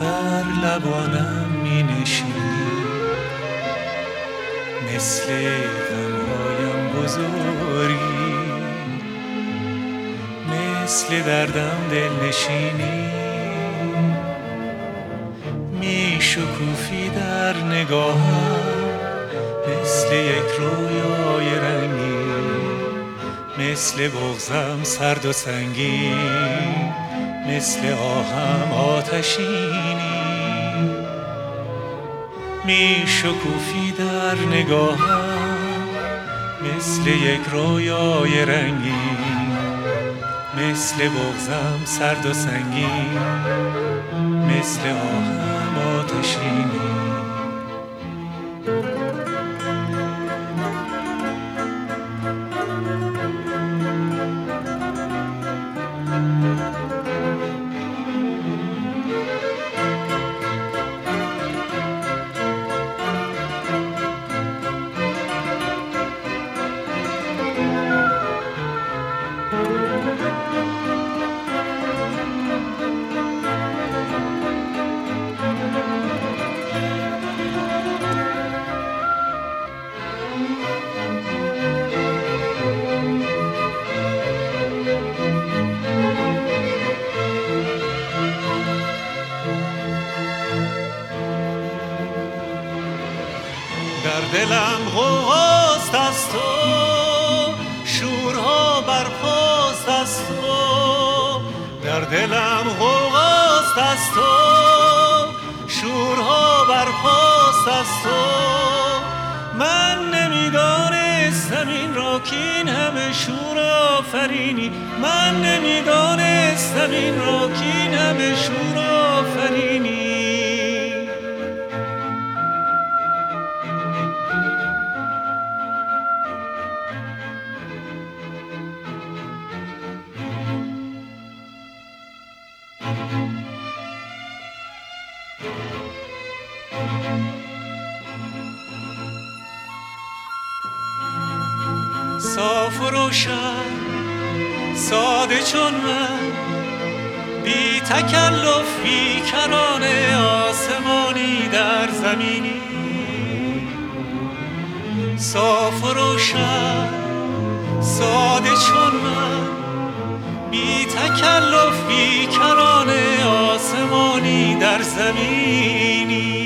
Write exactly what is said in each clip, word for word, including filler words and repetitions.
بر لبانم می نشینی، مثل غمهایم بزرگی، مثل دردم دل نشینی، می شکوفی در نگاهم مثل یک رویای رنگین، مثل بغضم سرد و سنگین، مثل آهم آتشینی، می شکوفی در نگاهم مثل یک رویای رنگین، مثل بغضم سرد و سنگین، مثل آهم آتشینی. در دلم غوغاست از تو، شورها برپاست از تو. در دلم غوغاست از تو، شورها برپاست از تو. من نمیدانستم این را که این همه شور آفرینی، من نمیدانستم این را که این همه شور آفرینی. صاف و روشن ساده چون من، بی تکلف بی کران آسمانی در زمینی. صاف و روشن ساده چون من، بی تکلف بی کران آسمانی در زمینی.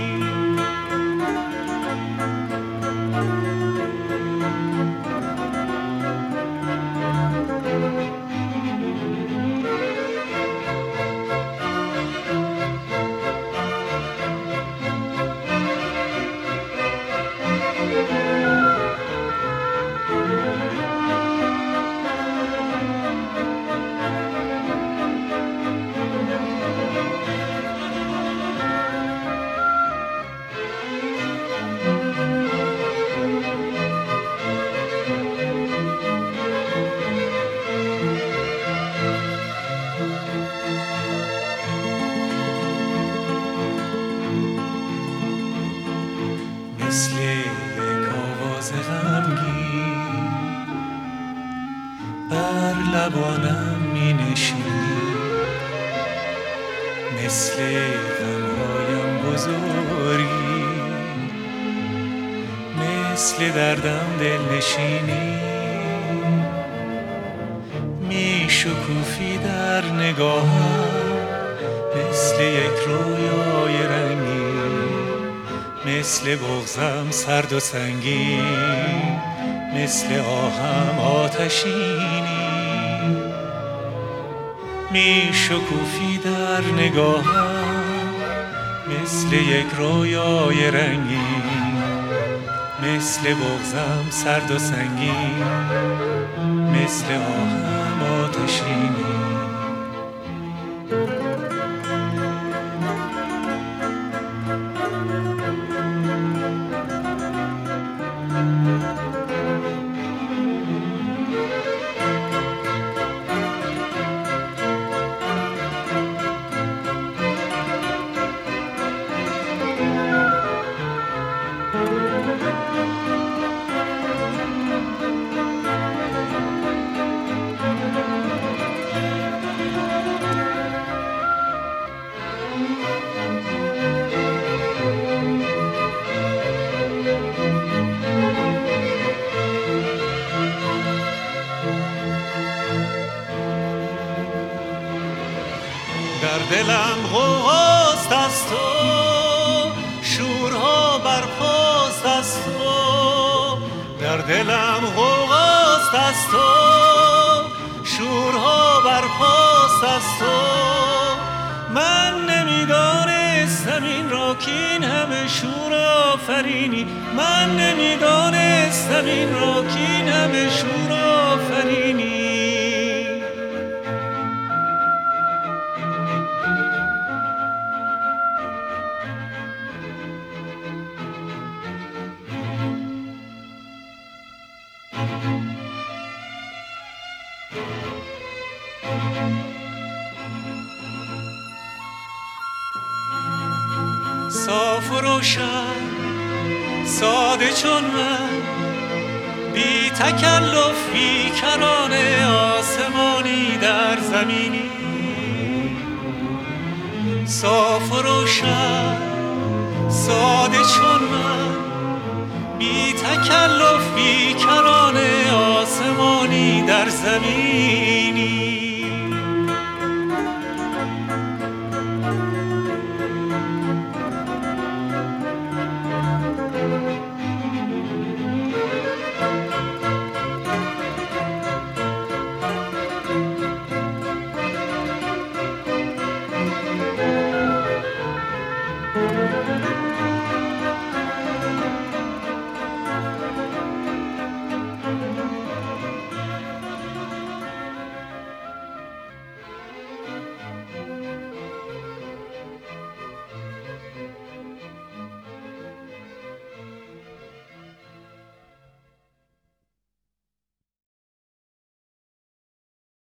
مثل یک آواز غمگین بر لبانم می نشینی، مثل غمهایم بزرگی، مثل دردم دل نشینی، می شکوفی در نگاهم مثل یک رویای رنگین، مثل بغضم سرد و سنگین، مثل آهم آتشینی، می شکوفی در نگاهم مثل یک رویای رنگین، مثل بغضم سرد و سنگین، مثل آهم آتشینی. دلم غوغاست از تو، شورها برپاست از تو. در دلم غوغاست از تو، شورها برپاست از تو. من نمیدانستم این را که این همه شور آفرینی، من نمیدانستم این را که این همه شور آفرینی. صاف و روشن ساده چون من، بی تکلف بی کران آسمانی در زمینی. صاف و روشن ساده چون من، بی تکلف بی کران آسمانی در زمینی. Thank you.